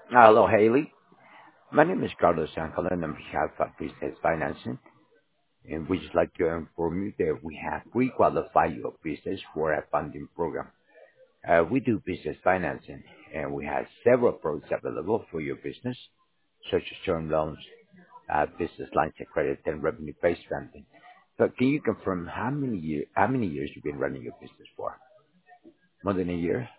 Hello, Haley. My name is Carlos Sankolan on behalf of Business Financing, and we just like to inform you that we have pre-qualified your business for a funding program. We do business financing, and we have several products available for your business, such as term loans, business lines of credit, and revenue-based funding. So can you confirm how many years you've been running your business for? More than a year?